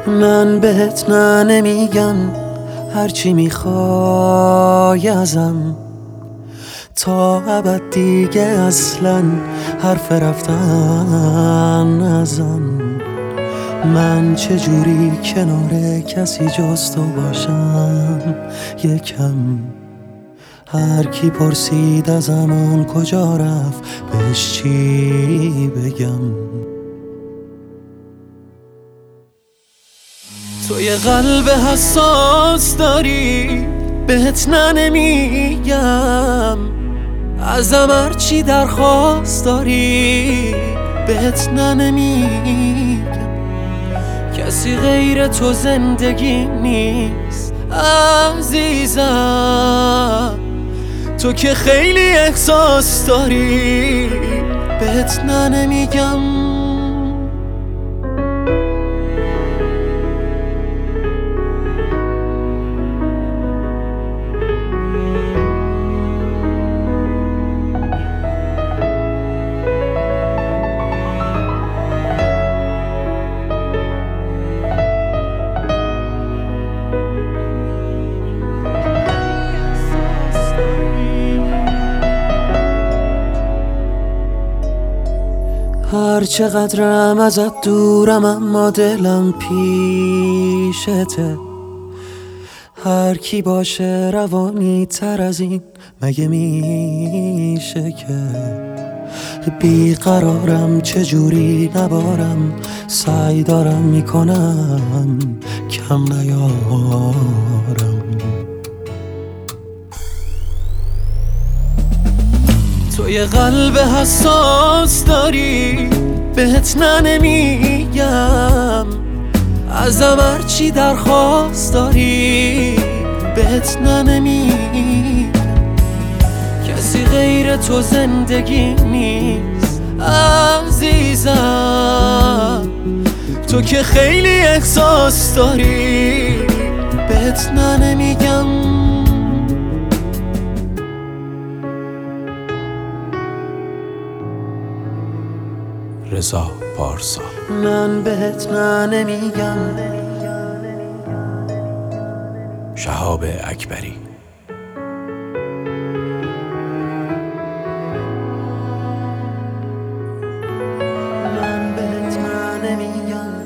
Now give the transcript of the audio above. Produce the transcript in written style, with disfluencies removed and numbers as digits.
من بهت نه نمیگم هرچی میخوای ازم، تا ابد دیگه اصلا حرف رفتن نزن. من چجوری کنار کسی جز تو باشم یکم؟ هر کی پرسید ازم اون کجا رفت بهش چی بگم؟ تو یه قلب حساس داری، بهت نه نمیگم ازم هرچی درخواست داری، بهت نه نمیگم. کسی غیر تو زندگی نیست عزیزم، تو که خیلی احساس داری، بهت نه نمیگم. هر چقدرم ازت دورم اما دلم پیشته. هر کی باشه روانی تر از این مگه میشه که؟ بیقرارم چجوری نبارم، سعی دارم میکنم کم نیارم. تو یه قلب حساس داری، بهت نه نمیگم ازم هرچی درخواست داری، بهت نه نمیگم. کسی غیر تو زندگی نیست عزیزم، تو که خیلی احساس داری، بهت نه نمیگم. رضا پارسا. من بهت نه نمیگم. شهاب اکبری. من بهت نه نمیگم.